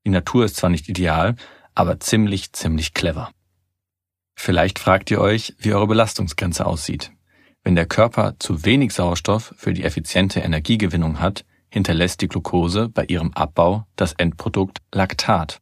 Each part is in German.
Die Natur ist zwar nicht ideal, aber ziemlich clever. Vielleicht fragt ihr euch, wie eure Belastungsgrenze aussieht. Wenn der Körper zu wenig Sauerstoff für die effiziente Energiegewinnung hat, hinterlässt die Glucose bei ihrem Abbau das Endprodukt Laktat.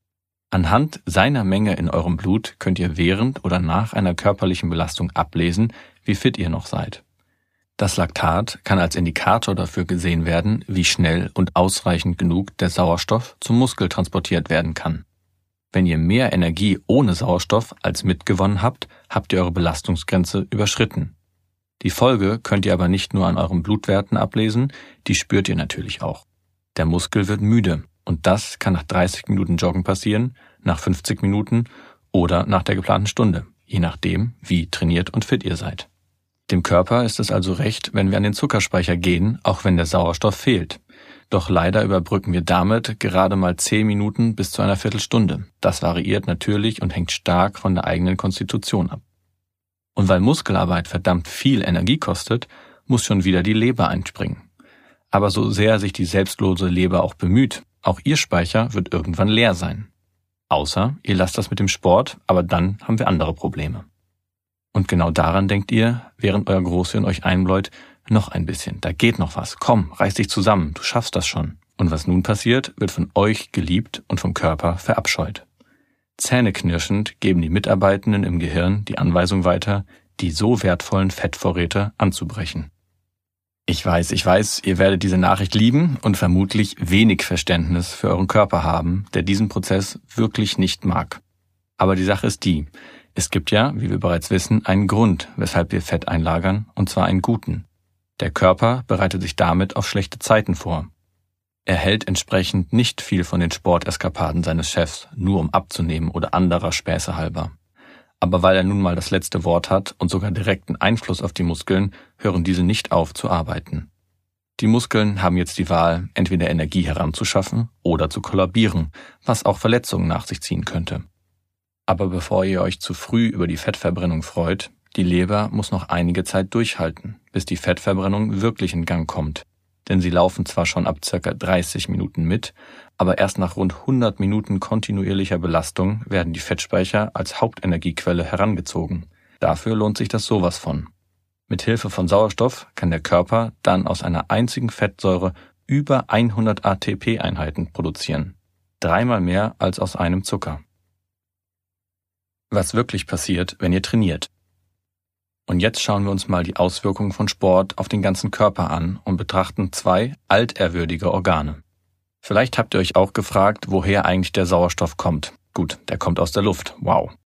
Anhand seiner Menge in eurem Blut könnt ihr während oder nach einer körperlichen Belastung ablesen, wie fit ihr noch seid. Das Laktat kann als Indikator dafür gesehen werden, wie schnell und ausreichend genug der Sauerstoff zum Muskel transportiert werden kann. Wenn ihr mehr Energie ohne Sauerstoff als mitgewonnen habt, habt ihr eure Belastungsgrenze überschritten. Die Folge könnt ihr aber nicht nur an euren Blutwerten ablesen, die spürt ihr natürlich auch. Der Muskel wird müde und das kann nach 30 Minuten Joggen passieren, nach 50 Minuten oder nach der geplanten Stunde, je nachdem, wie trainiert und fit ihr seid. Dem Körper ist es also recht, wenn wir an den Zuckerspeicher gehen, auch wenn der Sauerstoff fehlt. Doch leider überbrücken wir damit gerade mal 10 Minuten bis zu einer Viertelstunde. Das variiert natürlich und hängt stark von der eigenen Konstitution ab. Und weil Muskelarbeit verdammt viel Energie kostet, muss schon wieder die Leber einspringen. Aber so sehr sich die selbstlose Leber auch bemüht, auch ihr Speicher wird irgendwann leer sein. Außer ihr lasst das mit dem Sport, aber dann haben wir andere Probleme. Und genau daran denkt ihr, während euer Großhirn euch einbläut, noch ein bisschen, da geht noch was, komm, reiß dich zusammen, du schaffst das schon. Und was nun passiert, wird von euch geliebt und vom Körper verabscheut. Zähneknirschend geben die Mitarbeitenden im Gehirn die Anweisung weiter, die so wertvollen Fettvorräte anzubrechen. Ich weiß, ihr werdet diese Nachricht lieben und vermutlich wenig Verständnis für euren Körper haben, der diesen Prozess wirklich nicht mag. Aber die Sache ist die, es gibt ja, wie wir bereits wissen, einen Grund, weshalb wir Fett einlagern, und zwar einen guten. Der Körper bereitet sich damit auf schlechte Zeiten vor. Er hält entsprechend nicht viel von den Sporteskapaden seines Chefs, nur um abzunehmen oder anderer Späße halber. Aber weil er nun mal das letzte Wort hat und sogar direkten Einfluss auf die Muskeln, hören diese nicht auf zu arbeiten. Die Muskeln haben jetzt die Wahl, entweder Energie heranzuschaffen oder zu kollabieren, was auch Verletzungen nach sich ziehen könnte. Aber bevor ihr euch zu früh über die Fettverbrennung freut, die Leber muss noch einige Zeit durchhalten, bis die Fettverbrennung wirklich in Gang kommt. Denn sie laufen zwar schon ab ca. 30 Minuten mit, aber erst nach rund 100 Minuten kontinuierlicher Belastung werden die Fettspeicher als Hauptenergiequelle herangezogen. Dafür lohnt sich das sowas von. Mit Hilfe von Sauerstoff kann der Körper dann aus einer einzigen Fettsäure über 100 ATP-Einheiten produzieren. 3-mal mehr als aus einem Zucker. Was wirklich passiert, wenn ihr trainiert. Und jetzt schauen wir uns mal die Auswirkungen von Sport auf den ganzen Körper an und betrachten 2 altehrwürdige Organe. Vielleicht habt ihr euch auch gefragt, woher eigentlich der Sauerstoff kommt. Gut, der kommt aus der Luft, wow.